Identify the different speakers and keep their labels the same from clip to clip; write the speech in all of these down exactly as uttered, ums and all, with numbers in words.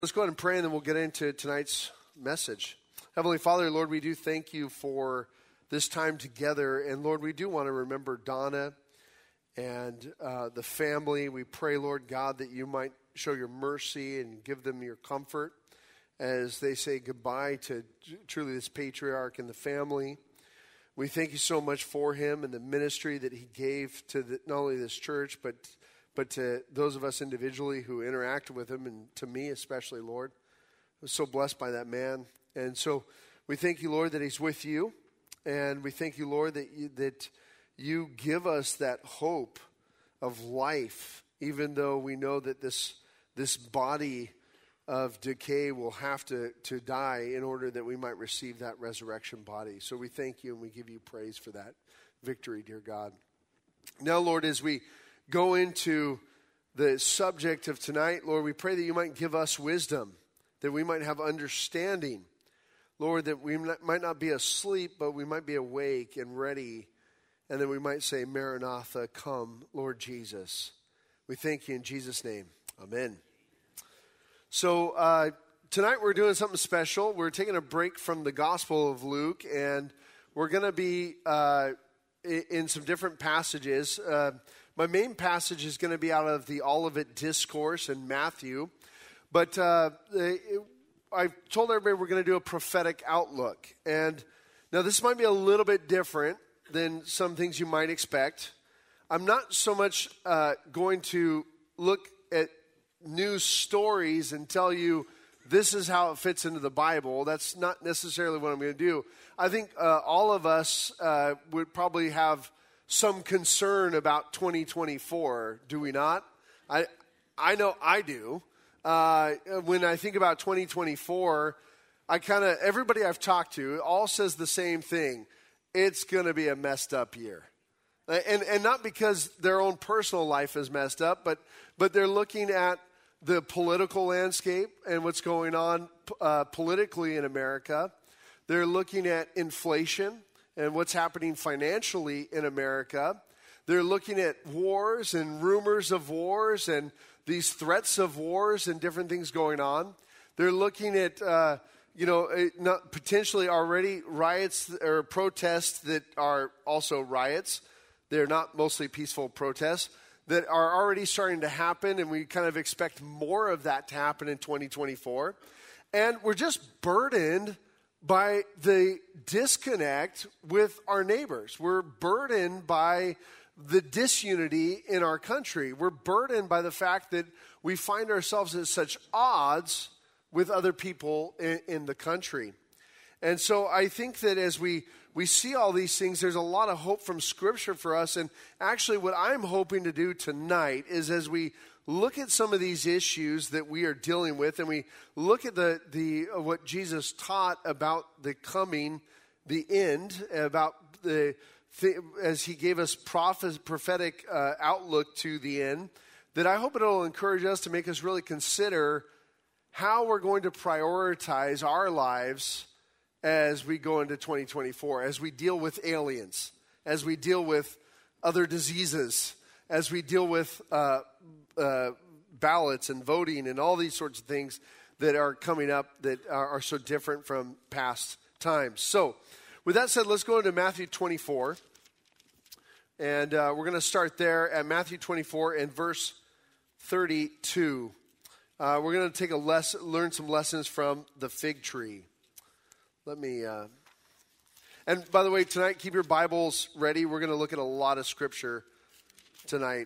Speaker 1: Let's go ahead and pray, and then we'll get into tonight's message. Heavenly Father, Lord, we do thank you for this time together. And Lord, we do want to remember Donna and uh, the family. We pray, Lord God, that you might show your mercy and give them your comfort as they say goodbye to truly this patriarch and the family. We thank you so much for him and the ministry that he gave to the, not only this church, but but to those of us individually who interacted with him, and to me especially, Lord. I was so blessed by that man. And so we thank you, Lord, that he's with you. And we thank you, Lord, that you, that you give us that hope of life, even though we know that this this body of decay will have to, to die in order that we might receive that resurrection body. So we thank you and we give you praise for that victory, dear God. Now, Lord, as we go into the subject of tonight, Lord, we pray that you might give us wisdom, that we might have understanding. Lord, that we might not be asleep, but we might be awake and ready, and that we might say, Maranatha, come, Lord Jesus. We thank you in Jesus' name. Amen. So uh, tonight we're doing something special. We're taking a break from the Gospel of Luke, and we're going to be uh, in some different passages. Uh, my main passage is going to be out of the Olivet Discourse in Matthew, but uh, it, I told everybody we're going to do a prophetic outlook. And now this might be a little bit different than some things you might expect. I'm not so much uh, going to look at news stories and tell you this is how it fits into the Bible. That's not necessarily what I'm going to do. I think uh, all of us uh, would probably have some concern about twenty twenty-four. Do we not? I I know I do. Uh, when I think about twenty twenty-four, I kind of, everybody I've talked to all says the same thing. It's going to be a messed up year. And and not because their own personal life is messed up, but but they're looking at the political landscape and what's going on uh, politically in America. They're looking at inflation and what's happening financially in America. They're looking at wars and rumors of wars and these threats of wars and different things going on. They're looking at, uh, you know, not potentially already riots or protests that are also riots. They're not mostly peaceful protests that are already starting to happen, and we kind of expect more of that to happen in twenty twenty-four. And we're just burdened by the disconnect with our neighbors. We're burdened by the disunity in our country. We're burdened by the fact that we find ourselves at such odds with other people in, in the country. And so I think that as we, we see all these things, there's a lot of hope from Scripture for us. And actually what I'm hoping to do tonight is as we look at some of these issues that we are dealing with, and we look at the, the uh, what Jesus taught about the coming, the end, about the as he gave us prophet, prophetic uh, outlook to the end, that I hope it will encourage us to make us really consider how we're going to prioritize our lives as we go into twenty twenty-four, as we deal with aliens, as we deal with other diseases, as we deal with uh, uh, ballots and voting and all these sorts of things that are coming up that are, are so different from past times. So, with that said, let's go into Matthew twenty-four, and uh, we're going to start there at Matthew twenty-four and verse thirty-two. Uh, we're going to take a lesson, learn some lessons from the fig tree. Let me, uh, and by the way, tonight, keep your Bibles ready. We're going to look at a lot of Scripture tonight,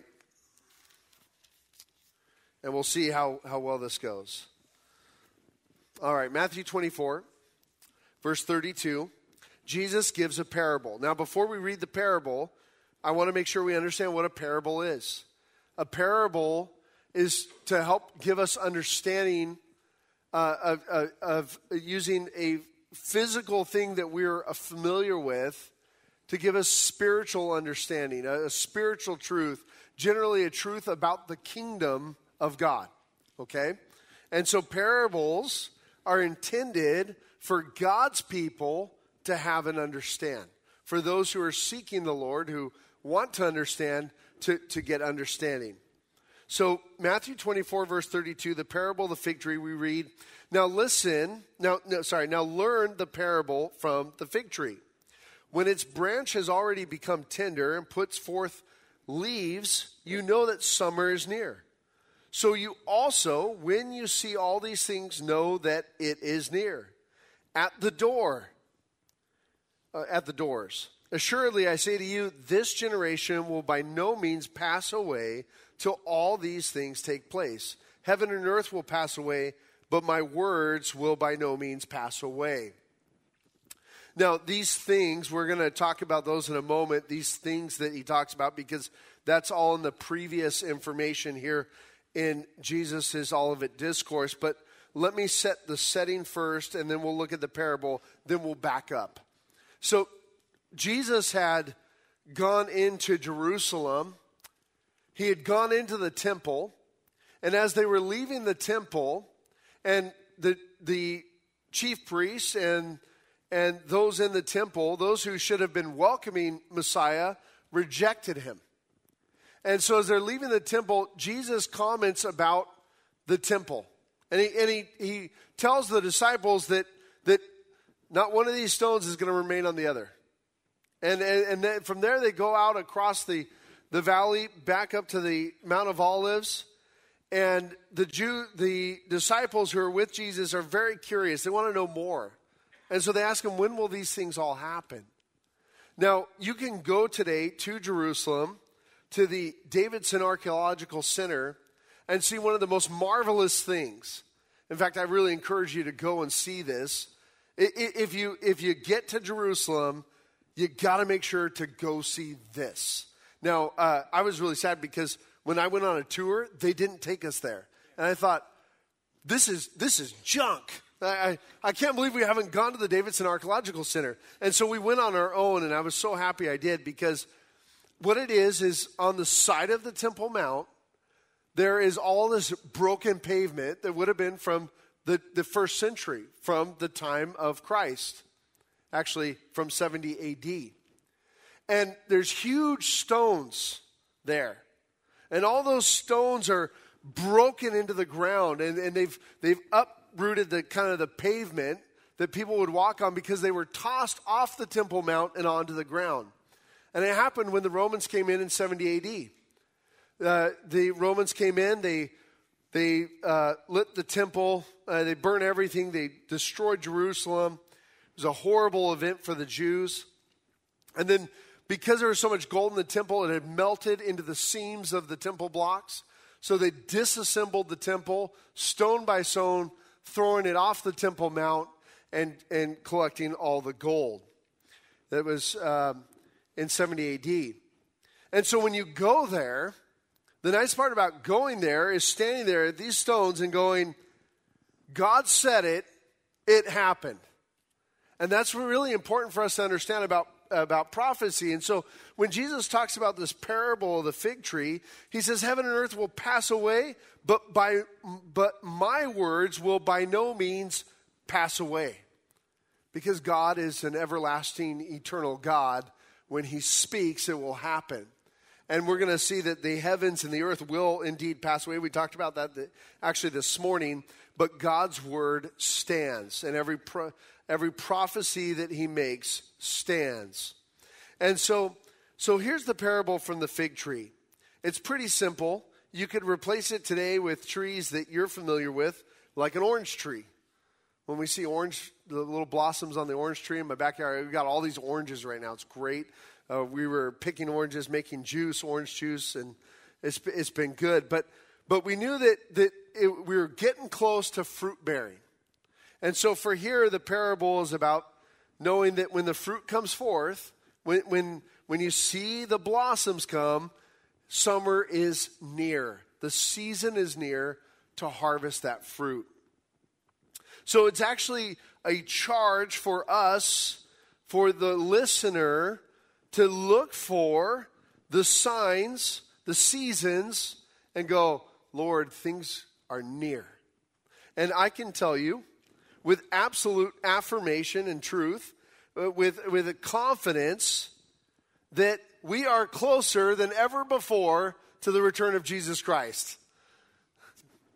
Speaker 1: and we'll see how, how well this goes. All right, Matthew twenty-four, verse thirty-two. Jesus gives a parable. Now, before we read the parable, I want to make sure we understand what a parable is. A parable is to help give us understanding uh, of, of, of using a physical thing that we're familiar with to give us spiritual understanding, a, a spiritual truth, generally a truth about the kingdom of God, okay? And so parables are intended for God's people to have and understand. For those who are seeking the Lord, who want to understand, to, to get understanding. So Matthew twenty-four, verse thirty-two, the parable of the fig tree, we read, now listen, now, no, sorry, now learn the parable from the fig tree. When its branch has already become tender and puts forth leaves, you know that summer is near. So you also, when you see all these things, know that it is near. At the door, uh, at the doors. Assuredly, I say to you, this generation will by no means pass away till all these things take place. Heaven and earth will pass away, but my words will by no means pass away. Now, these things, we're going to talk about those in a moment, these things that he talks about, because that's all in the previous information here in Jesus' Olivet Discourse. But let me set the setting first, and then we'll look at the parable, then we'll back up. So, Jesus had gone into Jerusalem. He had gone into the temple, and as they were leaving the temple, and the the chief priests and and those in the temple, those who should have been welcoming Messiah, rejected him. And so as they're leaving the temple, Jesus comments about the temple. And he and he, he tells the disciples that that not one of these stones is going to remain on the other. And and, and then from there they go out across the, the valley, back up to the Mount of Olives. And the Jew, the disciples who are with Jesus are very curious. They want to know more. And so they ask him, when will these things all happen? Now, you can go today to Jerusalem, to the Davidson Archaeological Center, and see one of the most marvelous things. In fact, I really encourage you to go and see this. If you, if you get to Jerusalem, you got to make sure to go see this. Now, uh, I was really sad because when I went on a tour, they didn't take us there. And I thought, this is this is junk. I, I, I can't believe we haven't gone to the Davidson Archaeological Center. And so we went on our own, and I was so happy I did, because what it is is on the side of the Temple Mount, there is all this broken pavement that would have been from the, the first century, from the time of Christ, actually from seventy A D. And there's huge stones there. And all those stones are broken into the ground, and, and they've they've uprooted the kind of the pavement that people would walk on, because they were tossed off the Temple Mount and onto the ground. And it happened when the Romans came in in seventy A D. Uh, the Romans came in, they they uh, lit the temple, uh, they burned everything, they destroyed Jerusalem. It was a horrible event for the Jews. And then, because there was so much gold in the temple, it had melted into the seams of the temple blocks. So they disassembled the temple, stone by stone, throwing it off the Temple Mount and, and collecting all the gold. That was um, in seventy A D. And so when you go there, the nice part about going there is standing there at these stones and going, God said it, it happened. And that's really important for us to understand about about prophecy. And so when Jesus talks about this parable of the fig tree, he says heaven and earth will pass away, but by but my words will by no means pass away. Because God is an everlasting, eternal God. When he speaks, it will happen. And we're going to see that the heavens and the earth will indeed pass away. We talked about that actually this morning. But God's word stands, and every pro- every prophecy that he makes stands. And so, so here's the parable from the fig tree. It's pretty simple. You could replace it today with trees that you're familiar with, like an orange tree. When we see orange, the little blossoms on the orange tree in my backyard, we've got all these oranges right now. It's great. Uh, we were picking oranges, making juice, orange juice, and it's it's been good. But but we knew that that it, we were getting close to fruit bearing. And so for here, the parable is about knowing that when the fruit comes forth, when when when you see the blossoms come, summer is near. The season is near to harvest that fruit. So it's actually a charge for us, for the listener, to look for the signs, the seasons, and go, Lord, things are near. And I can tell you, with absolute affirmation and truth, uh, with, with a confidence, that we are closer than ever before to the return of Jesus Christ.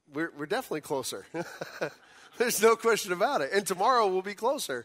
Speaker 1: we're, we're definitely closer. There's no question about it. And tomorrow we'll be closer.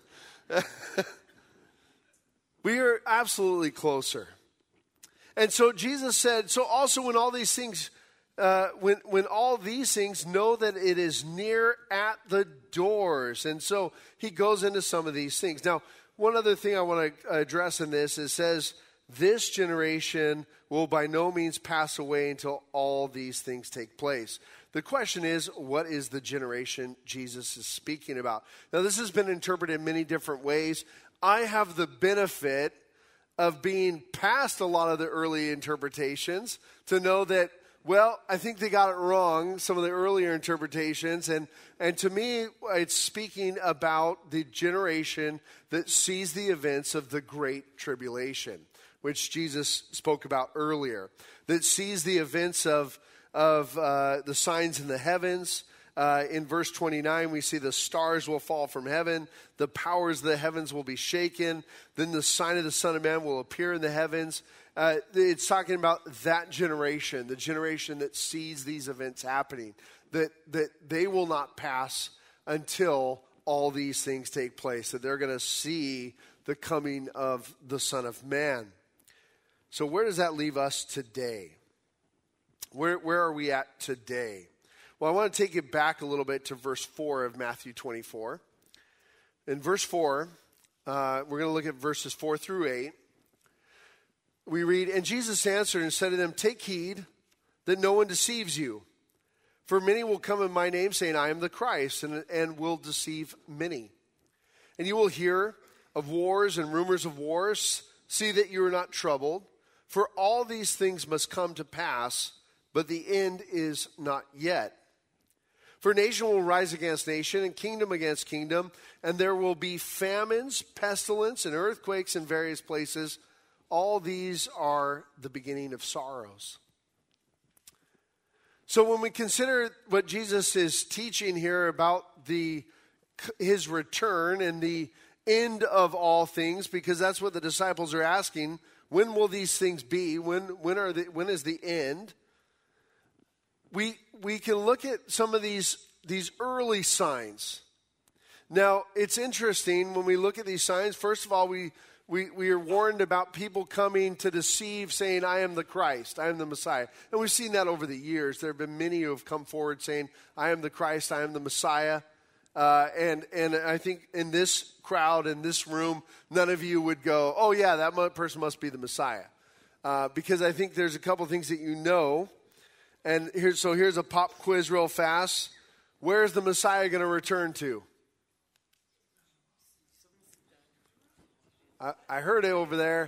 Speaker 1: We are absolutely closer. And so Jesus said, so also when all these things, uh, when, when all these things, know that it is near at the doors. And so he goes into some of these things. Now, one other thing I want to address in this, it says, this generation will by no means pass away until all these things take place. The question is, what is the generation Jesus is speaking about? Now, this has been interpreted in many different ways. I have the benefit of being past a lot of the early interpretations to know that, well, I think they got it wrong, some of the earlier interpretations. And, and to me, it's speaking about the generation that sees the events of the Great Tribulation, which Jesus spoke about earlier, that sees the events of, of uh, the signs in the heavens. Uh, in verse twenty-nine, we see the stars will fall from heaven. The powers of the heavens will be shaken. Then the sign of the Son of Man will appear in the heavens. Uh, it's talking about that generation, the generation that sees these events happening, that, that they will not pass until all these things take place, that they're going to see the coming of the Son of Man. So where does that leave us today? Where, where are we at today? Well, I want to take you back a little bit to verse four of Matthew twenty-four. In verse four, uh, we're going to look at verses four through eight. We read, and Jesus answered and said to them, take heed that no one deceives you. For many will come in my name, saying, I am the Christ, and, and will deceive many. And you will hear of wars and rumors of wars. See that you are not troubled. For all these things must come to pass, but the end is not yet. For nation will rise against nation, and kingdom against kingdom, and there will be famines, pestilence, and earthquakes in various places. All these are the beginning of sorrows. So when we consider what Jesus is teaching here about the his return and the end of all things, because that's what the disciples are asking, when will these things be? When when are the, when is the end? We we can look at some of these these early signs. Now, it's interesting when we look at these signs. First of all, we we we are warned about people coming to deceive, saying, I am the Christ, I am the Messiah. And we've seen that over the years. There have been many who have come forward saying, I am the Christ, I am the Messiah. Uh, and, and I think in this crowd, in this room, none of you would go, oh yeah, that person must be the Messiah. Uh, because I think there's a couple things that you know. And here's, so here's a pop quiz real fast. Where's the Messiah going to return to? I, I heard it over there.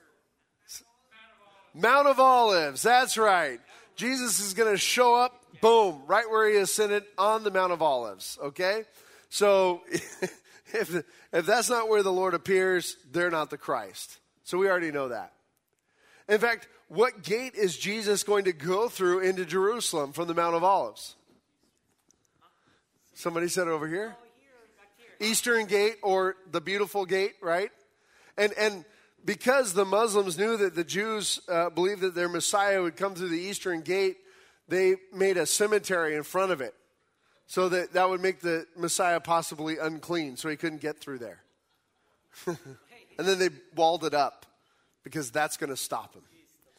Speaker 1: Mount of Olives. That's right. Jesus is going to show up, boom, right where he ascended on the Mount of Olives. Okay? So if, if that's not where the Lord appears, they're not the Christ. So we already know that. In fact, what gate is Jesus going to go through into Jerusalem from the Mount of Olives? Somebody said it over here? Eastern Gate, or the Beautiful Gate, right? And and because the Muslims knew that the Jews uh, believed that their Messiah would come through the Eastern Gate, they made a cemetery in front of it so that that would make the Messiah possibly unclean, so he couldn't get through there. And then they walled it up because that's going to stop him.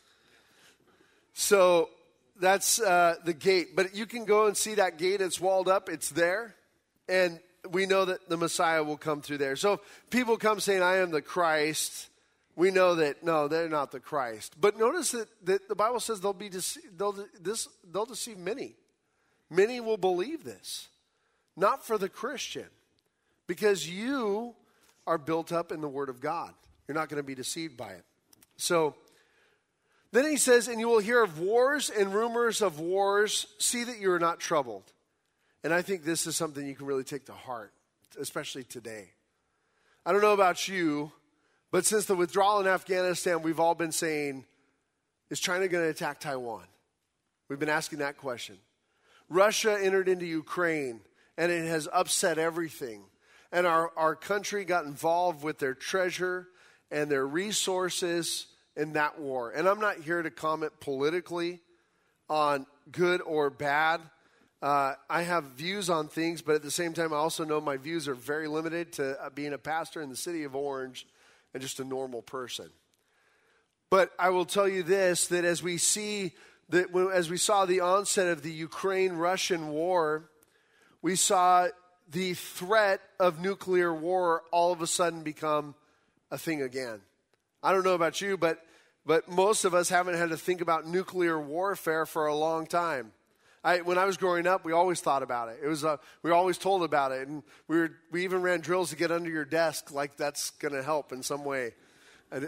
Speaker 1: So that's uh, the gate. But you can go and see that gate. It's walled up. It's there. And we know that the Messiah will come through there. So people come saying, I am the Christ. We know that, no, they're not the Christ. But notice that, that the Bible says they'll, be dece- they'll, this, they'll deceive many. Many will believe this. Not for the Christian. Because you are built up in the Word of God. You're not going to be deceived by it. So then he says, and you will hear of wars and rumors of wars. See that you are not troubled. And I think this is something you can really take to heart, especially today. I don't know about you, but since the withdrawal in Afghanistan, we've all been saying, is China going to attack Taiwan? We've been asking that question. Russia entered into Ukraine, and it has upset everything. And our, our country got involved with their treasure and their resources in that war. And I'm not here to comment politically on good or bad. Uh, I have views on things, but at the same time, I also know my views are very limited to uh, being a pastor in the city of Orange and just a normal person. But I will tell you this, that as we see, that when, as we saw the onset of the Ukraine-Russian war, we saw the threat of nuclear war all of a sudden become a thing again. I don't know about you, but but most of us haven't had to think about nuclear warfare for a long time. I, when I was growing up, we always thought about it. It was uh, we were always told about it, and we were we even ran drills to get under your desk, like that's going to help in some way. I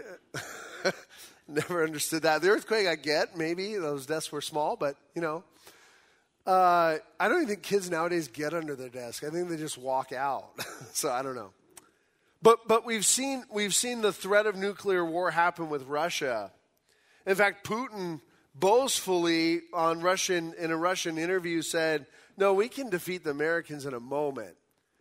Speaker 1: never understood that. The earthquake, I get maybe those desks were small, but you know, uh, I don't even think kids nowadays get under their desk. I think they just walk out. So I don't know. But but we've seen we've seen the threat of nuclear war happen with Russia. In fact, Putin boastfully on Russian in a Russian interview said, "No, we can defeat the Americans in a moment."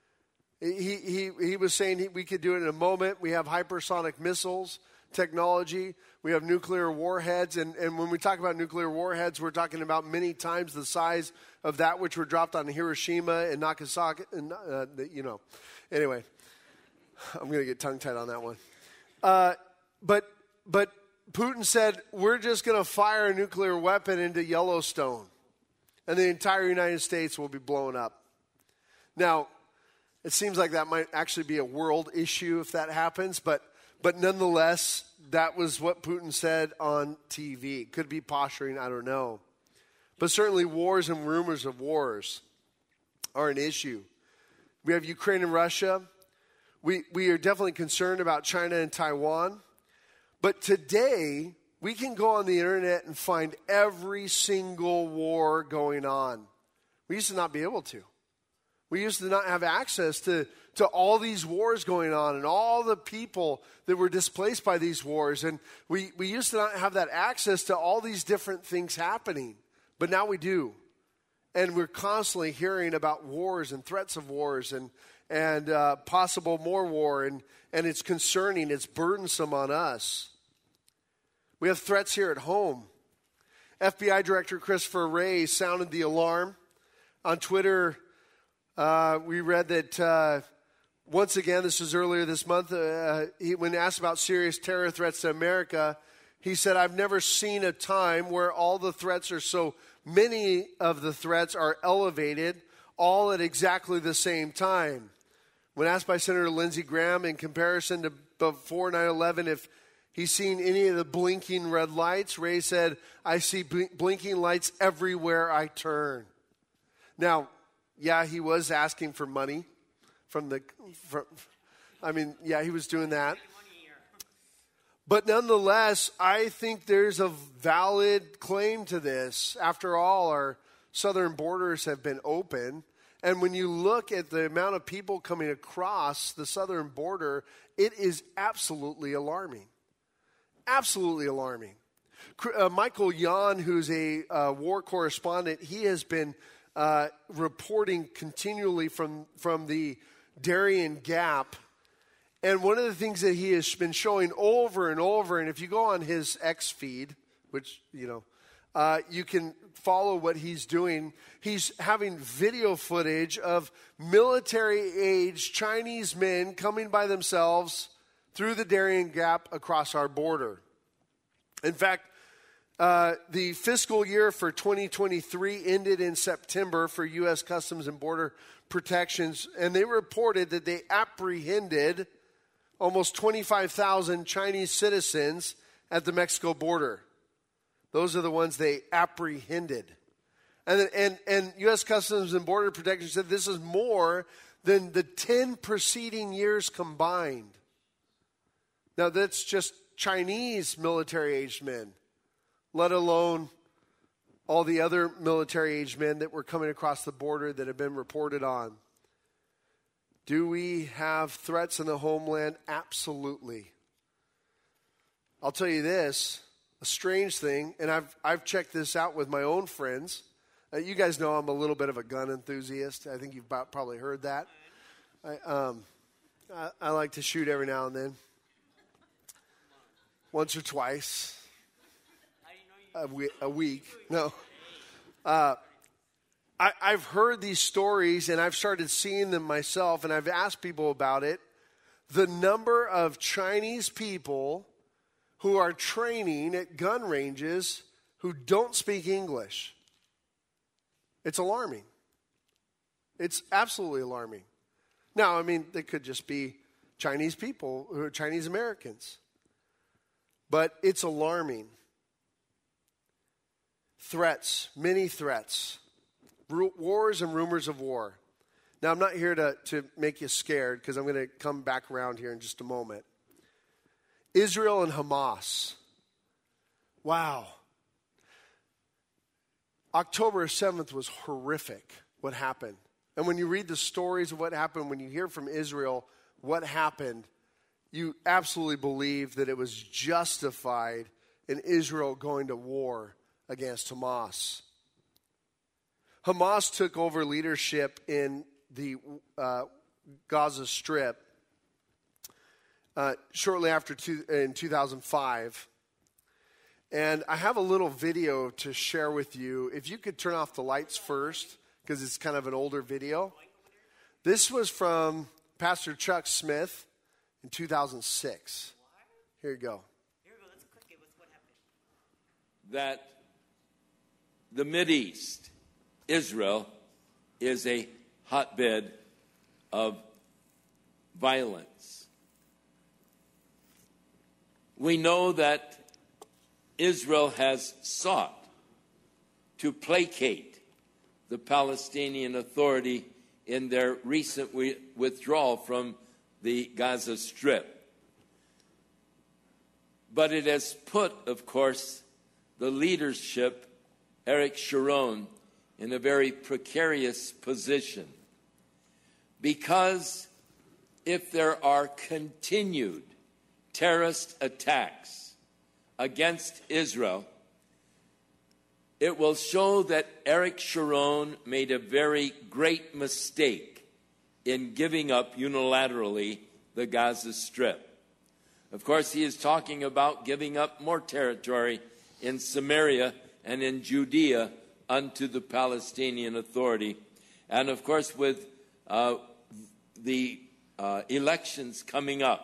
Speaker 1: He he he was saying he, we could do it in a moment. We have hypersonic missiles technology. We have nuclear warheads, and, and when we talk about nuclear warheads, we're talking about many times the size of that which were dropped on Hiroshima and Nagasaki. And uh, you know, anyway. I'm going to get tongue-tied on that one. Uh, but but Putin said, we're just going to fire a nuclear weapon into Yellowstone, and the entire United States will be blown up. Now, it seems like that might actually be a world issue if that happens, but but nonetheless, that was what Putin said on T V. Could be posturing, I don't know. But certainly wars and rumors of wars are an issue. We have Ukraine and Russia. We we are definitely concerned about China and Taiwan. But today, we can go on the internet and find every single war going on. We used to not be able to. We used to not have access to, to all these wars going on and all the people that were displaced by these wars. And we, we used to not have that access to all these different things happening. But now we do. And we're constantly hearing about wars and threats of wars and and uh, possible more war, and, and it's concerning, it's burdensome on us. We have threats here at home. F B I Director Christopher Wray sounded the alarm. On Twitter, uh, we read that, uh, once again, this was earlier this month, uh, he, when asked about serious terror threats to America, he said, I've never seen a time where all the threats are so, many of the threats are elevated, all at exactly the same time. When asked by Senator Lindsey Graham in comparison to before nine eleven if he's seen any of the blinking red lights, Wray said, I see bl- blinking lights everywhere I turn. Now, yeah, he was asking for money from the, from, I mean, yeah, he was doing that. But nonetheless, I think there's a valid claim to this. After all, our southern borders have been open. And when you look at the amount of people coming across the southern border, it is absolutely alarming. Absolutely alarming. Uh, Michael Yon, who's a uh, war correspondent, he has been uh, reporting continually from, from the Darien Gap. And one of the things that he has been showing over and over, and if you go on his X feed, which, you know, Uh, you can follow what he's doing. He's having video footage of military-age Chinese men coming by themselves through the Darien Gap across our border. In fact, uh, the fiscal year for twenty twenty-three ended in September for U S Customs and Border Protections, and they reported that they apprehended almost twenty-five thousand Chinese citizens at the Mexico border. Those are the ones they apprehended. And, and, and U S Customs and Border Protection said this is more than the ten preceding years combined. Now, that's just Chinese military-aged men, let alone all the other military-aged men that were coming across the border that have been reported on. Do we have threats in the homeland? Absolutely. I'll tell you this. A strange thing, and I've I've checked this out with my own friends. Uh, you guys know I'm a little bit of a gun enthusiast. I think you've about, probably heard that. I, um, I, I like to shoot every now and then, once or twice a, we, a week. No, uh, I, I've heard these stories, and I've started seeing them myself, and I've asked people about it. The number of Chinese people who are training at gun ranges who don't speak English. It's alarming. It's absolutely alarming. Now, I mean, they could just be Chinese people who are Chinese Americans. But it's alarming. Threats, many threats. Ru- wars and rumors of war. Now, I'm not here to, to make you scared because I'm going to come back around here in just a moment. Israel and Hamas. Wow. October seventh was horrific, what happened. And when you read the stories of what happened, when you hear from Israel what happened, you absolutely believe that it was justified in Israel going to war against Hamas. Hamas took over leadership in the uh, Gaza Strip uh, shortly after two, in two thousand five. And I have a little video to share with you. If you could turn off the lights first, because it's kind of an older video. This was from Pastor Chuck Smith in two thousand six. Here you go.
Speaker 2: Here we go. Let's click it with what happened.
Speaker 3: That the Mideast, Israel, is a hotbed of violence. We know that Israel has sought to placate the Palestinian Authority in their recent we- withdrawal from the Gaza Strip. But it has put, of course, the leadership, Eric Sharon, in a very precarious position. Because if there are continued terrorist attacks against Israel, it will show that Eric Sharon made a very great mistake in giving up unilaterally the Gaza Strip. Of course, he is talking about giving up more territory in Samaria and in Judea unto the Palestinian Authority. And of course, with uh, the uh, elections coming up,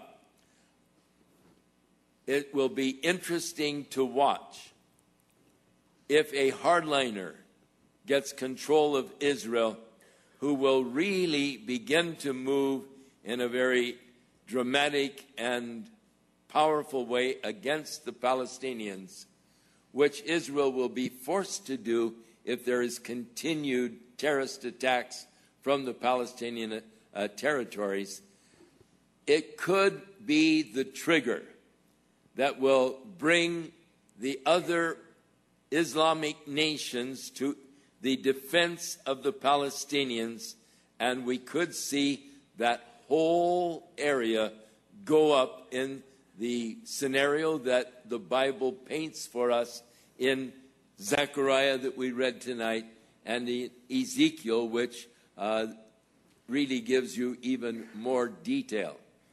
Speaker 3: it will be interesting to watch if a hardliner gets control of Israel, who will really begin to move in a very dramatic and powerful way against the Palestinians, which Israel will be forced to do if there is continued terrorist attacks from the Palestinian uh, territories. It could be the trigger that will bring the other Islamic nations to the defense of the Palestinians, and we could see that whole area go up in the scenario that the Bible paints for us in Zechariah that we read tonight, and the Ezekiel, which uh, really gives you even more detail.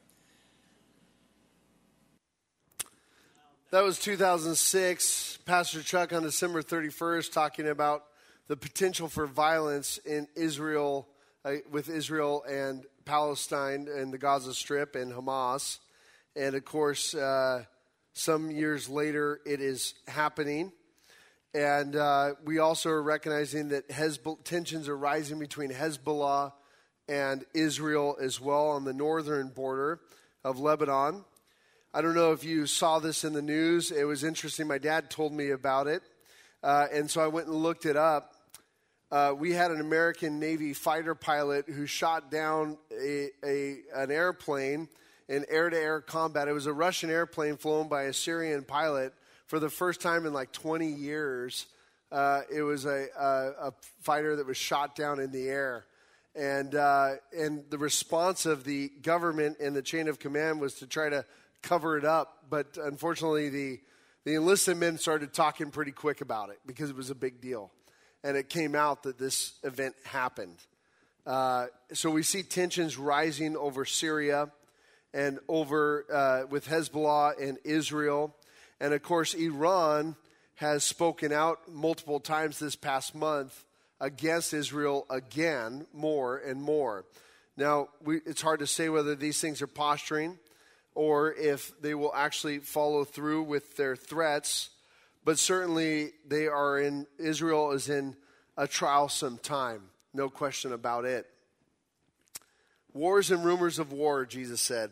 Speaker 1: That was two thousand six. Pastor Chuck on December thirty-first talking about the potential for violence in Israel, uh, with Israel and Palestine and the Gaza Strip and Hamas. And of course, uh, some years later, it is happening. And uh, we also are recognizing that Hezbollah, tensions are rising between Hezbollah and Israel as well on the northern border of Lebanon. I don't know if you saw this in the news. It was interesting. My dad told me about it. Uh, and so I went and looked it up. Uh, we had an American Navy fighter pilot who shot down a, a an airplane in air-to-air combat. It was a Russian airplane flown by a Syrian pilot for the first time in like twenty years. Uh, it was a, a, a fighter that was shot down in the air. And, uh, and the response of the government and the chain of command was to try to cover it up, but unfortunately the, the enlisted men started talking pretty quick about it because it was a big deal. And it came out that this event happened. Uh, so we see tensions rising over Syria and over uh, with Hezbollah and Israel. And of course, Iran has spoken out multiple times this past month against Israel again, more and more. Now, we, it's hard to say whether these things are posturing or if they will actually follow through with their threats, but certainly they are in, Israel is in a trialsome time, no question about it. Wars and rumors of war, Jesus said.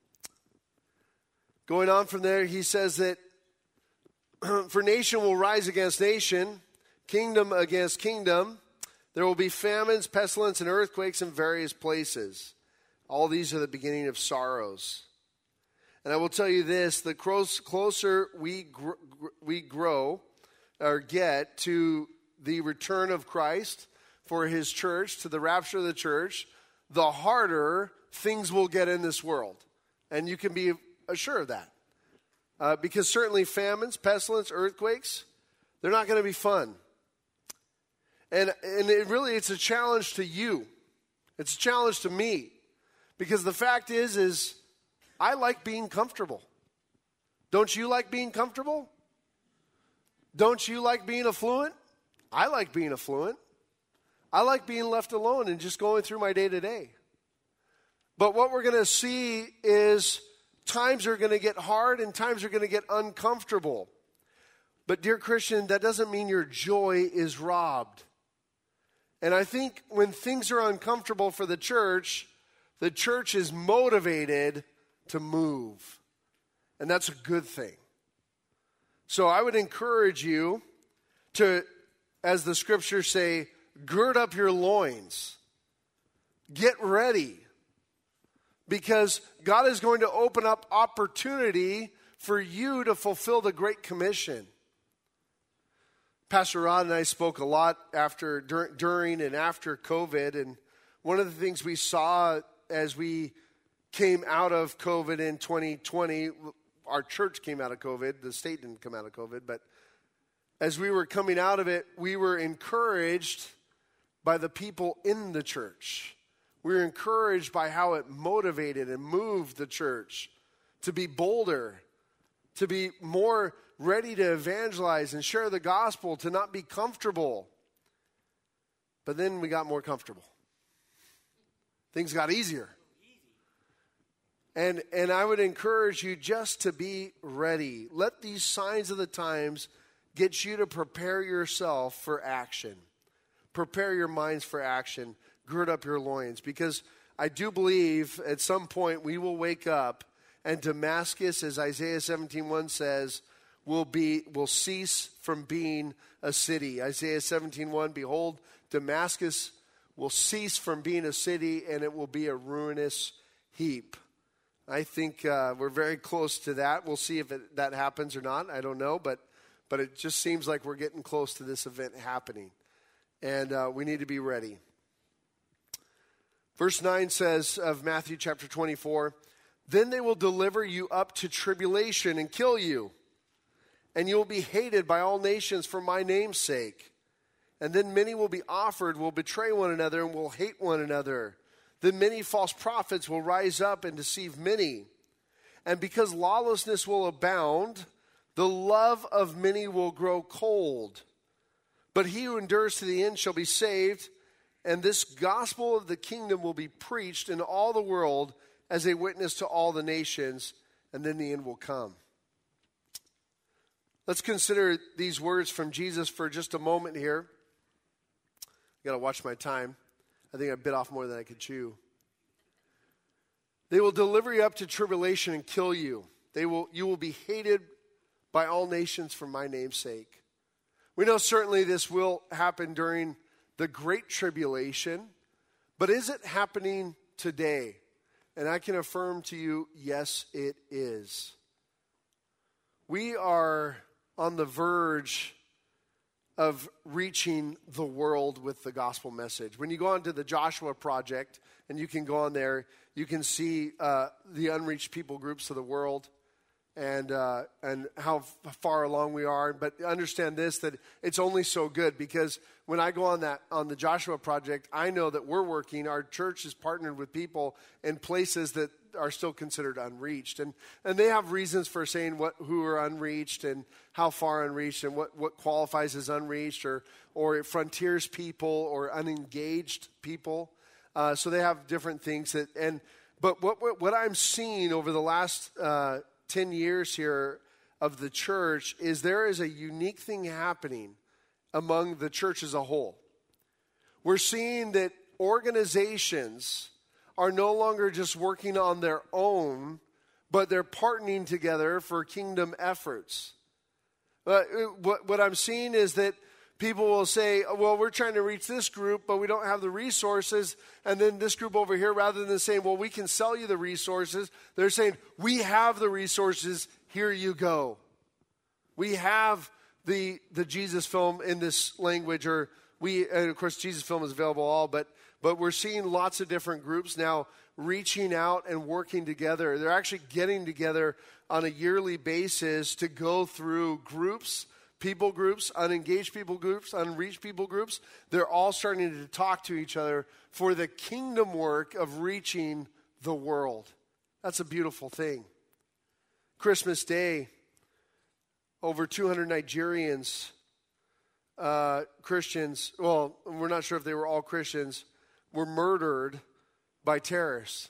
Speaker 1: Going on from there, he says that for nation will rise against nation, kingdom against kingdom. There will be famines, pestilence, and earthquakes in various places. All these are the beginning of sorrows. And I will tell you this, the closer we gr- we grow or get to the return of Christ for his church, to the rapture of the church, the harder things will get in this world. And you can be assured of that. Uh, because certainly famines, pestilence, earthquakes, they're not going to be fun. And and it really, it's a challenge to you. It's a challenge to me. Because the fact is, is I like being comfortable. Don't you like being comfortable? Don't you like being affluent? I like being affluent. I like being left alone and just going through my day-to-day. But what we're going to see is times are going to get hard and times are going to get uncomfortable. But dear Christian, that doesn't mean your joy is robbed. And I think when things are uncomfortable for the church, the church is motivated to move. And that's a good thing. So I would encourage you to, as the scriptures say, gird up your loins. Get ready. Because God is going to open up opportunity for you to fulfill the Great Commission. Pastor Rod and I spoke a lot after, dur- during and after COVID. And one of the things we saw as we came out of COVID in twenty twenty, our church came out of COVID. The state didn't come out of COVID. But as we were coming out of it, we were encouraged by the people in the church. We were encouraged by how it motivated and moved the church to be bolder, to be more ready to evangelize and share the gospel, to not be comfortable. But then we got more comfortable. Things got easier. And, and I would encourage you just to be ready. Let these signs of the times get you to prepare yourself for action. Prepare your minds for action. Gird up your loins. Because I do believe at some point we will wake up and Damascus, as Isaiah seventeen one says, will be will cease from being a city. Isaiah seventeen one, behold, Damascus will cease from being a city and it will be a ruinous heap. I think uh, we're very close to that. We'll see if it, that happens or not. I don't know, but but it just seems like we're getting close to this event happening. And uh, we need to be ready. Verse nine says of Matthew chapter twenty-four, then they will deliver you up to tribulation and kill you, and you will be hated by all nations for my name's sake. And then many will be offered, will betray one another, and will hate one another. Then many false prophets will rise up and deceive many. And because lawlessness will abound, the love of many will grow cold. But he who endures to the end shall be saved. And this gospel of the kingdom will be preached in all the world as a witness to all the nations, and then the end will come. Let's consider these words from Jesus for just a moment here. I got to watch my time. I think I bit off more than I could chew. They will deliver you up to tribulation and kill you. They will, you will be hated by all nations for my name's sake. We know certainly this will happen during the Great Tribulation, but is it happening today? And I can affirm to you, yes, it is. We are on the verge of reaching the world with the gospel message. When you go on to the Joshua Project, and you can go on there, you can see uh, the unreached people groups of the world. and uh, and how f- far along we are. But understand this, that it's only so good, because when I go on that on the Joshua Project, I know that we're working, our church is partnered with people in places that are still considered unreached. And and they have reasons for saying what who are unreached and how far unreached and what, what qualifies as unreached, or, or frontiers people or unengaged people. Uh, so they have different things that, and but what what, what I'm seeing over the last uh, ten years here of the church is there is a unique thing happening among the church as a whole. We're seeing that organizations are no longer just working on their own, but they're partnering together for kingdom efforts. Uh, what, what I'm seeing is that people will say, well, we're trying to reach this group, but we don't have the resources. And then this group over here, rather than saying, well, we can sell you the resources, they're saying, we have the resources, here you go. We have the the Jesus film in this language, or we, and of course, Jesus film is available all, but but we're seeing lots of different groups now reaching out and working together. They're actually getting together on a yearly basis to go through groups, people groups, unengaged people groups, unreached people groups. They're all starting to talk to each other for the kingdom work of reaching the world. That's a beautiful thing. Christmas Day, over two hundred Nigerians, uh, Christians, well, we're not sure if they were all Christians, were murdered by terrorists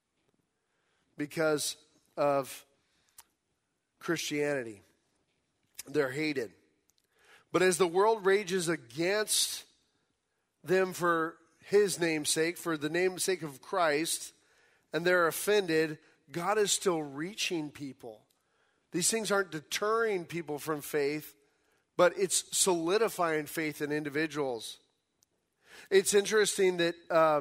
Speaker 1: because of Christianity. They're hated. But as the world rages against them for his name's sake, for the name's sake of Christ, and they're offended, God is still reaching people. These things aren't deterring people from faith, but it's solidifying faith in individuals. It's interesting that uh,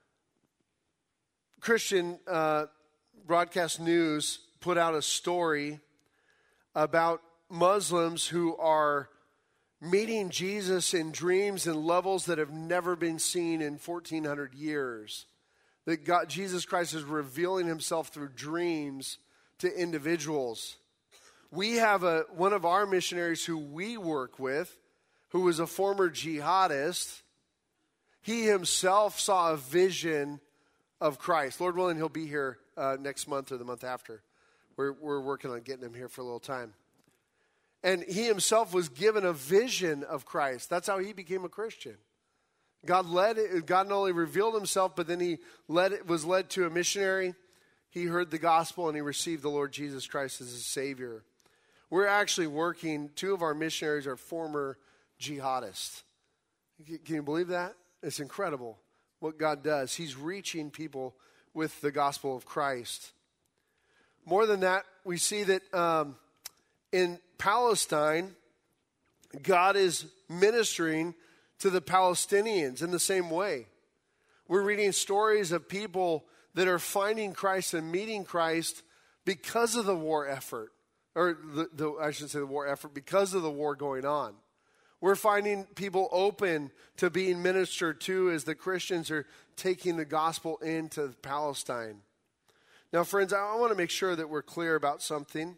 Speaker 1: Christian uh, Broadcast News put out a story about Muslims who are meeting Jesus in dreams and levels that have never been seen in fourteen hundred years. That God, Jesus Christ is revealing himself through dreams to individuals. We have a one of our missionaries who we work with, who was a former jihadist. He himself saw a vision of Christ. Lord willing, he'll be here uh, next month or the month after. We're, we're working on getting him here for a little time. And he himself was given a vision of Christ. That's how he became a Christian. God led it, God not only revealed himself, but then he led it, was led to a missionary. He heard the gospel and he received the Lord Jesus Christ as his Savior. We're actually working, two of our missionaries are former jihadists. Can you believe that? It's incredible what God does. He's reaching people with the gospel of Christ. More than that, we see that um, in Palestine, God is ministering to the Palestinians in the same way. We're reading stories of people that are finding Christ and meeting Christ because of the war effort. Or the, the, I should say the war effort, because of the war going on. We're finding people open to being ministered to as the Christians are taking the gospel into Palestine. Now, friends, I want to make sure that we're clear about something.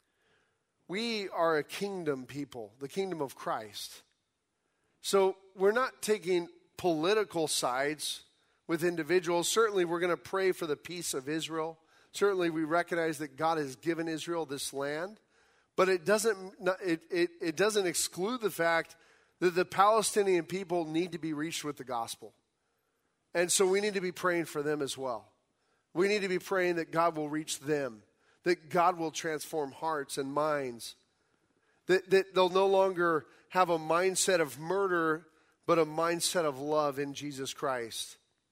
Speaker 1: We are a kingdom people, the kingdom of Christ. So we're not taking political sides with individuals. Certainly, we're going to pray for the peace of Israel. Certainly, we recognize that God has given Israel this land. But it doesn't, it, it, it doesn't exclude the fact that the Palestinian people need to be reached with the gospel. And so we need to be praying for them as well. We need to be praying that God will reach them, that God will transform hearts and minds, that, that they'll no longer have a mindset of murder, but a mindset of love in Jesus Christ.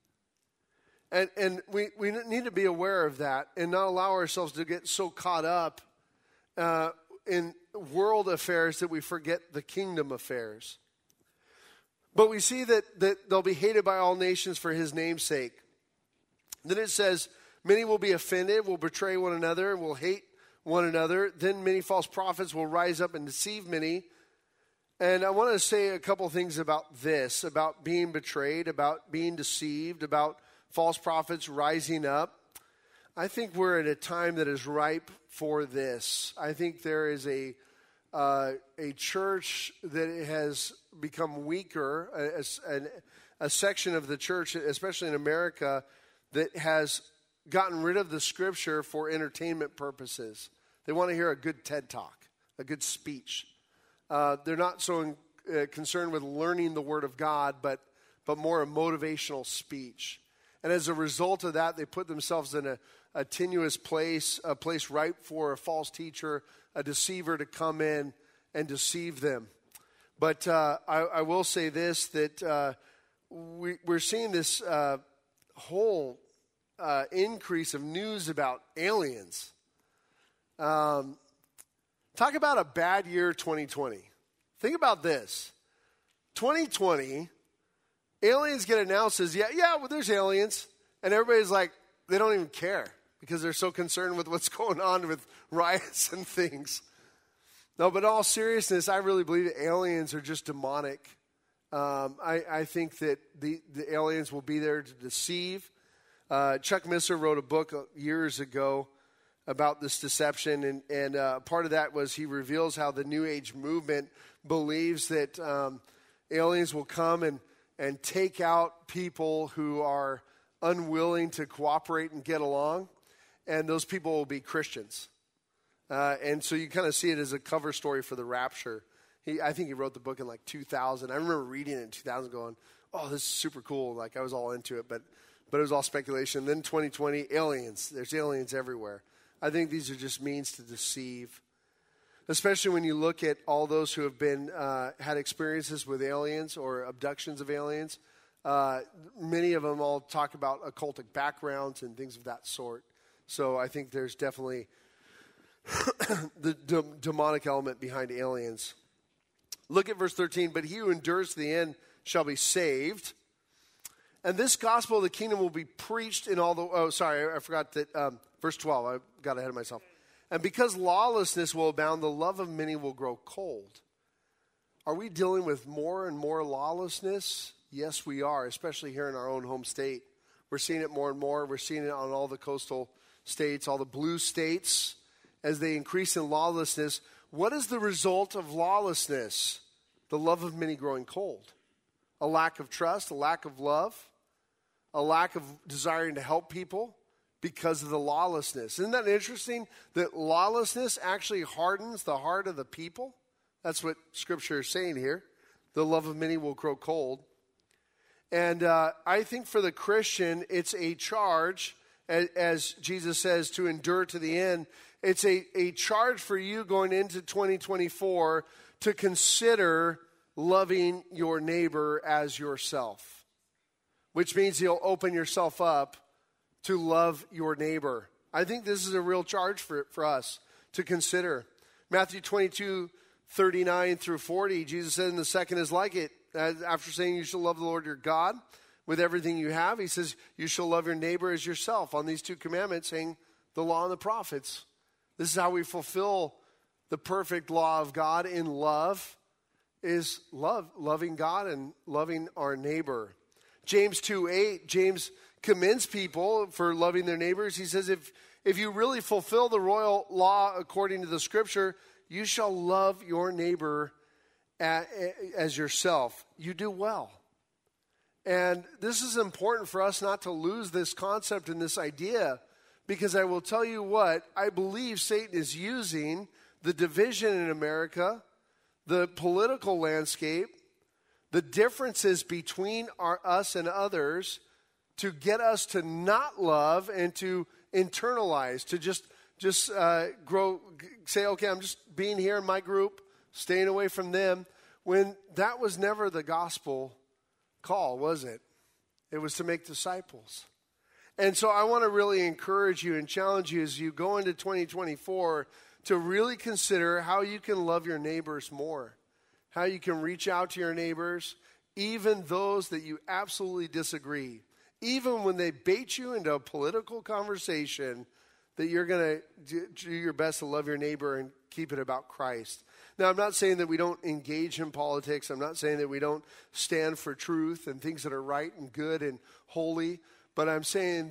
Speaker 1: And, and we, we need to be aware of that and not allow ourselves to get so caught up uh, in world affairs that we forget the kingdom affairs. But we see that, that they'll be hated by all nations for his name's sake. Then it says, many will be offended, will betray one another, will hate one another. Then many false prophets will rise up and deceive many. And I want to say a couple things about this, about being betrayed, about being deceived, about false prophets rising up. I think we're at a time that is ripe for this. I think there is a uh, a church that has become weaker, a, a, a section of the church, especially in America, that has gotten rid of the Scripture for entertainment purposes. They want to hear a good TED Talk, a good speech. Uh, they're not so in, uh, concerned with learning the Word of God, but but more a motivational speech. And as a result of that, they put themselves in a, a tenuous place, a place ripe for a false teacher, a deceiver to come in and deceive them. But uh, I, I will say this, that uh, we, we're seeing this uh, whole uh, increase of news about aliens. Um, talk about a bad year, twenty twenty. Think about this. twenty twenty, aliens get announced as, yeah, yeah, well, there's aliens. And everybody's like, they don't even care because they're so concerned with what's going on with riots and things. No, but in all seriousness, I really believe that aliens are just demonic. Um, I, I think that the, the aliens will be there to deceive. Uh, Chuck Misser wrote a book years ago about this deception, and, and uh, part of that was he reveals how the New Age movement believes that um, aliens will come and, and take out people who are unwilling to cooperate and get along, and those people will be Christians. Uh, and so you kind of see it as a cover story for the rapture. He, I think he wrote the book in like two thousand. I remember reading it in two thousand going, oh, this is super cool. Like I was all into it, but but it was all speculation. Then twenty twenty, aliens. There's aliens everywhere. I think these are just means to deceive, especially when you look at all those who have been uh, had experiences with aliens or abductions of aliens. Uh, many of them all talk about occultic backgrounds and things of that sort. So I think there's definitely the de- demonic element behind aliens. Look at verse thirteen. But he who endures to the end shall be saved. And this gospel of the kingdom will be preached in all the... Oh, sorry, I, I forgot that. Um, verse twelve, I got ahead of myself. And because lawlessness will abound, the love of many will grow cold. Are we dealing with more and more lawlessness? Yes, we are, especially here in our own home state. We're seeing it more and more. We're seeing it on all the coastal states, all the blue states, as they increase in lawlessness. What is the result of lawlessness? The love of many growing cold. A lack of trust, a lack of love, a lack of desiring to help people because of the lawlessness. Isn't that interesting? That lawlessness actually hardens the heart of the people? That's what Scripture is saying here. The love of many will grow cold. And uh, I think for the Christian, it's a charge, as, as Jesus says, to endure to the end. It's a, a charge for you going into twenty twenty-four to consider loving your neighbor as yourself, which means you'll open yourself up to love your neighbor. I think this is a real charge for, for us to consider. Matthew twenty-two, thirty-nine through forty, Jesus said, and the second is like it. After saying you shall love the Lord your God with everything you have, he says you shall love your neighbor as yourself. On these two commandments hang the law and the prophets. This is how we fulfill the perfect law of God in love, is love, loving God and loving our neighbor. James two eight, James commends people for loving their neighbors. He says, if, if you really fulfill the royal law according to the Scripture, you shall love your neighbor as yourself. You do well. And this is important for us not to lose this concept and this idea, because I will tell you what, I believe Satan is using the division in America, the political landscape, the differences between our, us and others, to get us to not love and to internalize, to just just uh, grow, say, okay, I'm just being here in my group, staying away from them, when that was never the gospel call, was it? It was to make disciples. And so I want to really encourage you and challenge you as you go into twenty twenty-four to really consider how you can love your neighbors more, how you can reach out to your neighbors, even those that you absolutely disagree, even when they bait you into a political conversation, that you're going to do your best to love your neighbor and keep it about Christ. Now, I'm not saying that we don't engage in politics. I'm not saying that we don't stand for truth and things that are right and good and holy. But I'm saying that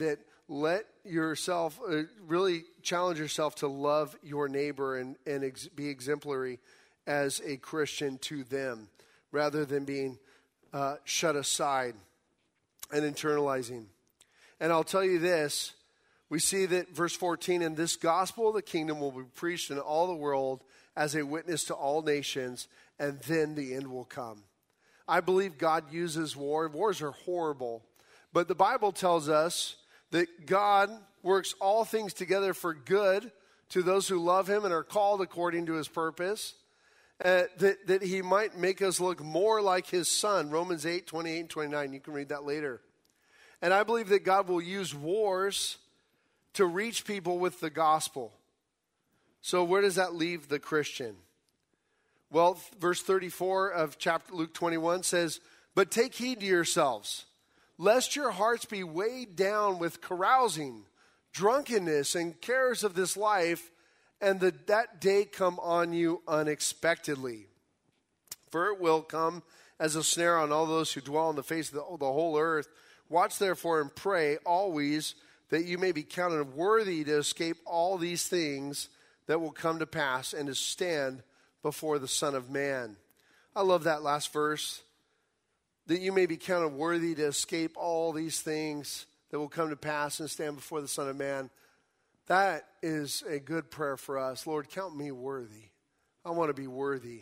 Speaker 1: let yourself, uh, really challenge yourself to love your neighbor and, and ex- be exemplary as a Christian to them, rather than being uh, shut aside and internalizing. And I'll tell you this, we see that verse fourteen, and this gospel of the kingdom will be preached in all the world as a witness to all nations, and then the end will come. I believe God uses war. Wars are horrible. But the Bible tells us that God works all things together for good to those who love him and are called according to his purpose, uh, that, that he might make us look more like his son. Romans eight, twenty-eight and twenty-nine. You can read that later. And I believe that God will use wars to reach people with the gospel. So where does that leave the Christian? Well, verse thirty-four of chapter Luke twenty-one says, "But take heed to yourselves, lest your hearts be weighed down with carousing, drunkenness, and cares of this life, and that that day come on you unexpectedly. For it will come as a snare on all those who dwell on the face of the, the whole earth. Watch therefore and pray always that you may be counted worthy to escape all these things that will come to pass and to stand before the Son of Man." I love that last verse. That you may be counted worthy to escape all these things that will come to pass and stand before the Son of Man. That is a good prayer for us. Lord, count me worthy. I want to be worthy.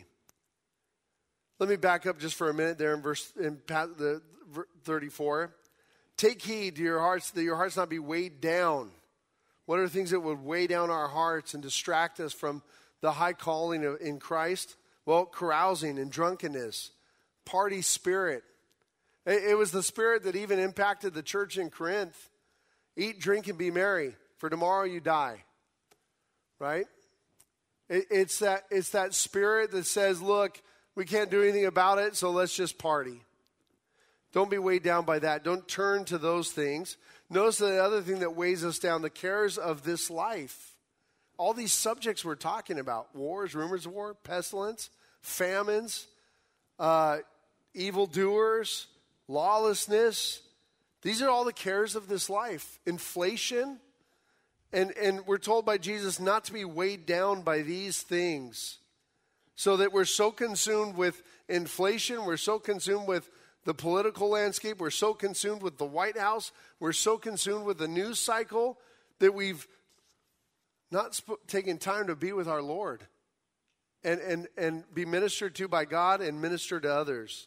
Speaker 1: Let me back up just for a minute there in verse in the thirty-four. Take heed to your hearts, that your hearts not be weighed down. What are the things that would weigh down our hearts and distract us from the high calling of, in Christ? Well, carousing and drunkenness, party spirit. It, it was the spirit that even impacted the church in Corinth. Eat, drink, and be merry, for tomorrow you die. Right? It, it's that it's that spirit that says, look, we can't do anything about it, so let's just party. Don't be weighed down by that. Don't turn to those things. Notice the other thing that weighs us down, the cares of this life. All these subjects we're talking about, wars, rumors of war, pestilence, famines, uh, evildoers, lawlessness. These are all the cares of this life. Inflation. And, and we're told by Jesus not to be weighed down by these things. So that we're so consumed with inflation, we're so consumed with the political landscape, we're so consumed with the White House, we're so consumed with the news cycle that we've not sp- taken time to be with our Lord and, and, and be ministered to by God and minister to others.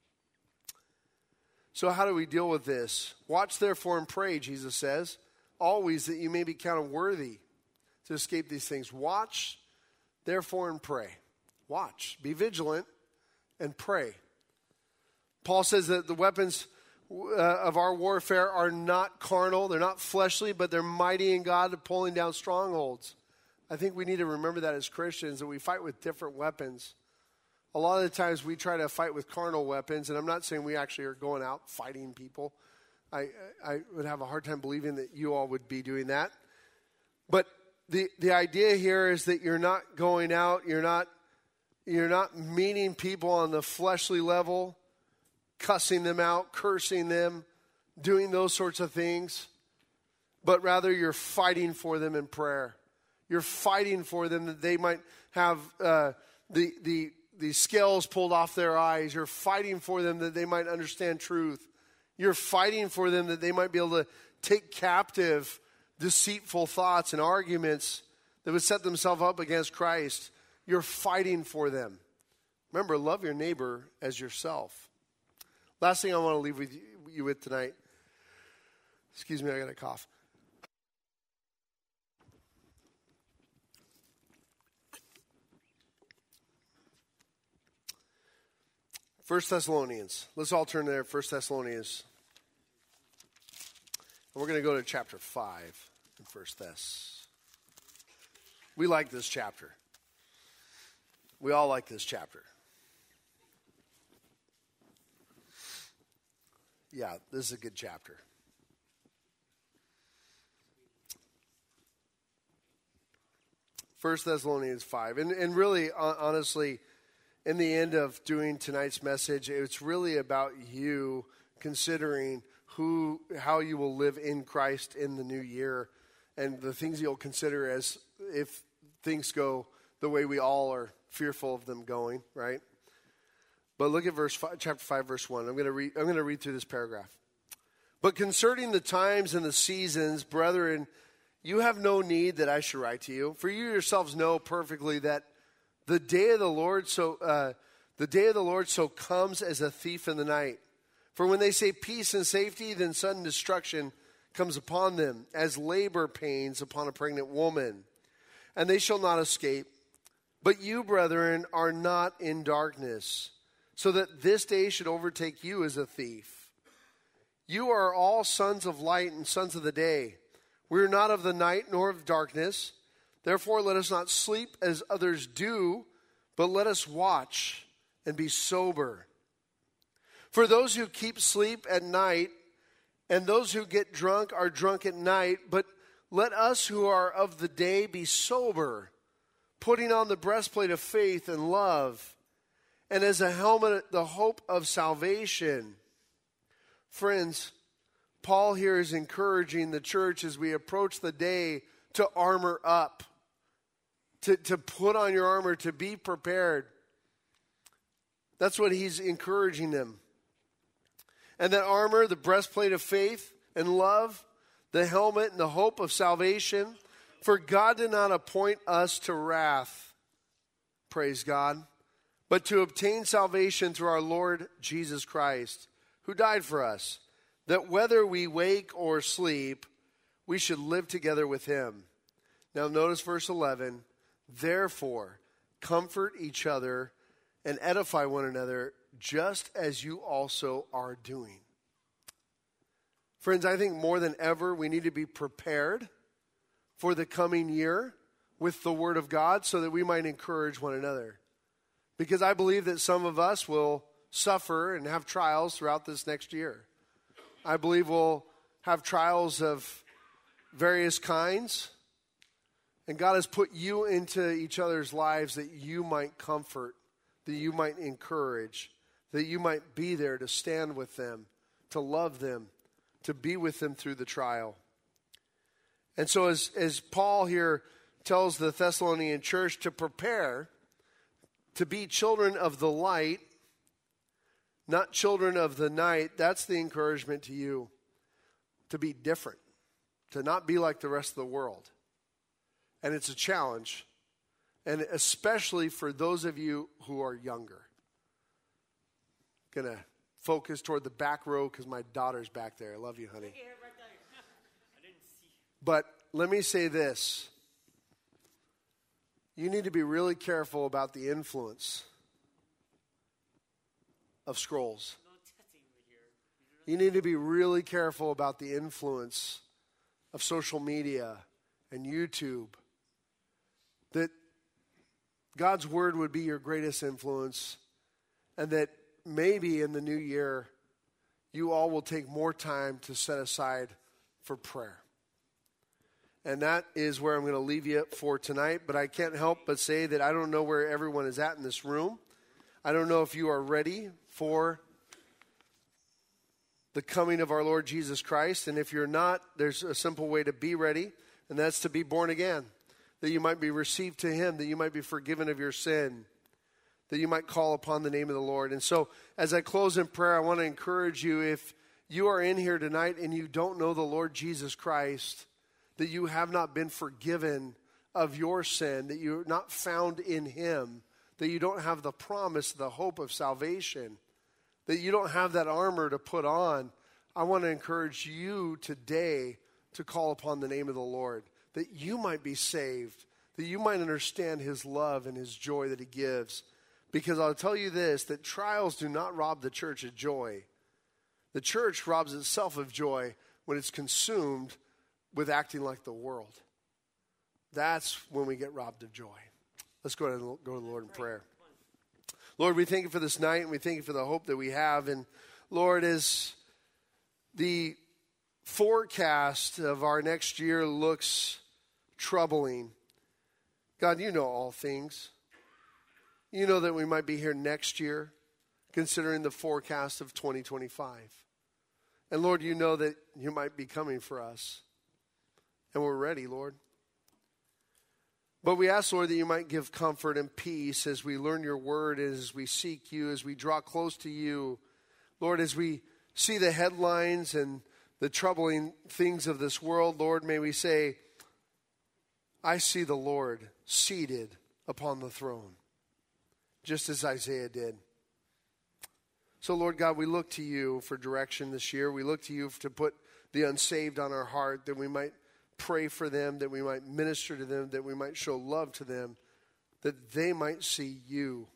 Speaker 1: So how do we deal with this? Watch therefore and pray, Jesus says, always that you may be counted worthy to escape these things. Watch therefore and pray. Watch, be vigilant, and pray. Paul says that the weapons uh, of our warfare are not carnal, they're not fleshly, but they're mighty in God to pulling down strongholds. I think we need to remember that as Christians, that we fight with different weapons. A lot of the times we try to fight with carnal weapons, and I'm not saying we actually are going out fighting people. I, I would have a hard time believing that you all would be doing that. But the, the idea here is that you're not going out, you're not, you're not meeting people on the fleshly level, cussing them out, cursing them, doing those sorts of things, but rather you're fighting for them in prayer. You're fighting for them that they might have uh, the, the, the scales pulled off their eyes. You're fighting for them that they might understand truth. You're fighting for them that they might be able to take captive deceitful thoughts and arguments that would set themselves up against Christ. You're fighting for them. Remember, love your neighbor as yourself. Last thing I want to leave with you, you with tonight. Excuse me, I got a cough. First Thessalonians. Let's all turn there. First Thessalonians. And we're going to go to chapter five in First Thess. We like this chapter. We all like this chapter. Yeah, this is a good chapter. First Thessalonians five. And, and really, honestly, in the end of doing tonight's message, it's really about you considering who, how you will live in Christ in the new year, and the things you'll consider as if things go the way we all are fearful of them going, right? But look at verse five, chapter five, verse one. I'm going to read. I'm going to read through this paragraph. But concerning the times and the seasons, brethren, you have no need that I should write to you, for you yourselves know perfectly that the day of the Lord so uh, the day of the Lord so comes as a thief in the night. For when they say peace and safety, then sudden destruction comes upon them, as labor pains upon a pregnant woman, and they shall not escape. But you, brethren, are not in darkness, so that this day should overtake you as a thief. You are all sons of light and sons of the day. We are not of the night nor of darkness. Therefore, let us not sleep as others do, but let us watch and be sober. For those who keep sleep at night and those who get drunk are drunk at night, but let us who are of the day be sober, putting on the breastplate of faith and love, and as a helmet the hope of salvation. Friends, Paul here is encouraging the church as we approach the day to armor up, to, to put on your armor, to be prepared. That's what he's encouraging them. And that armor, the breastplate of faith and love, the helmet and the hope of salvation. For God did not appoint us to wrath, praise God, but to obtain salvation through our Lord Jesus Christ, who died for us, that whether we wake or sleep, we should live together with him. Now notice verse eleven. Therefore, comfort each other and edify one another, just as you also are doing. Friends, I think more than ever we need to be prepared for the coming year with the Word of God so that we might encourage one another. Because I believe that some of us will suffer and have trials throughout this next year. I believe we'll have trials of various kinds. And God has put you into each other's lives that you might comfort, that you might encourage, that you might be there to stand with them, to love them, to be with them through the trial. And so as, as Paul here tells the Thessalonian church to prepare to be children of the light, not children of the night, that's the encouragement to you, to be different, to not be like the rest of the world. And it's a challenge, and especially for those of you who are younger. Going to focus toward the back row because my daughter's back there. I love you, honey. But let me say this. You need to be really careful about the influence of scrolls. You need to be really careful about the influence of social media and YouTube. That God's word would be your greatest influence, and that maybe in the new year, you all will take more time to set aside for prayer. And that is where I'm going to leave you for tonight. But I can't help but say that I don't know where everyone is at in this room. I don't know if you are ready for the coming of our Lord Jesus Christ. And if you're not, there's a simple way to be ready, and that's to be born again. That you might be received to him, that you might be forgiven of your sin, that you might call upon the name of the Lord. And so as I close in prayer, I want to encourage you, if you are in here tonight and you don't know the Lord Jesus Christ, that you have not been forgiven of your sin, that you're not found in him, that you don't have the promise, the hope of salvation, that you don't have that armor to put on, I want to encourage you today to call upon the name of the Lord, that you might be saved, that you might understand his love and his joy that he gives. Because I'll tell you this, that trials do not rob the church of joy. The church robs itself of joy when it's consumed with acting like the world. That's when we get robbed of joy. Let's go ahead and go to the Lord in prayer. Lord, we thank you for this night, and we thank you for the hope that we have. And Lord, as the forecast of our next year looks troubling, God, you know all things. You know that we might be here next year, considering the forecast of twenty twenty-five. And Lord, you know that you might be coming for us. And we're ready, Lord. But we ask, Lord, that you might give comfort and peace as we learn your word, as we seek you, as we draw close to you. Lord, as we see the headlines and the troubling things of this world, Lord, may we say, I see the Lord seated upon the throne, just as Isaiah did. So, Lord God, we look to you for direction this year. We look to you to put the unsaved on our heart, that we might pray for them, that we might minister to them, that we might show love to them, that they might see you.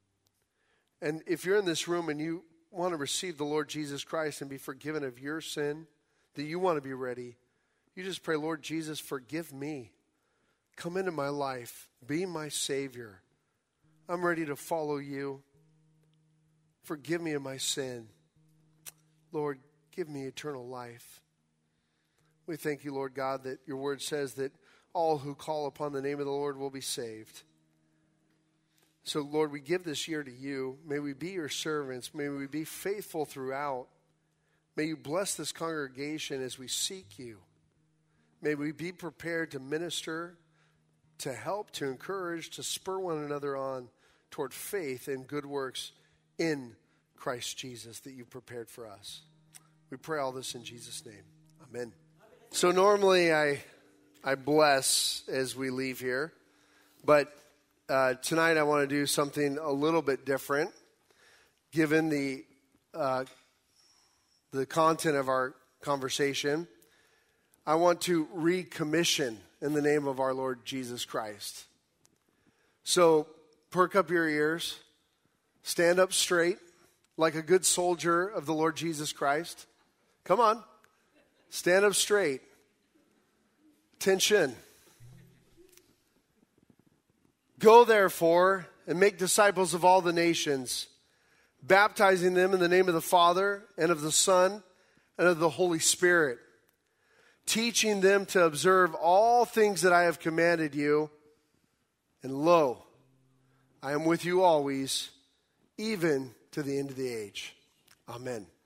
Speaker 1: And if you're in this room and you want to receive the Lord Jesus Christ and be forgiven of your sin, that you want to be ready, you just pray, Lord Jesus, forgive me. Come into my life. Be my Savior. I'm ready to follow you. Forgive me of my sin. Lord, give me eternal life. We thank you, Lord God, that your word says that all who call upon the name of the Lord will be saved. So, Lord, we give this year to you. May we be your servants. May we be faithful throughout. May you bless this congregation as we seek you. May we be prepared to minister, to help, to encourage, to spur one another on toward faith and good works in Christ Jesus that you've prepared for us. We pray all this in Jesus' name. Amen. So normally I I bless as we leave here, but uh, tonight I want to do something a little bit different, given the uh, the content of our conversation. I want to recommission in the name of our Lord Jesus Christ. So perk up your ears, stand up straight like a good soldier of the Lord Jesus Christ. Come on, stand up straight. Attention. Go therefore and make disciples of all the nations, baptizing them in the name of the Father and of the Son and of the Holy Spirit, teaching them to observe all things that I have commanded you. And lo, I am with you always, even to the end of the age. Amen.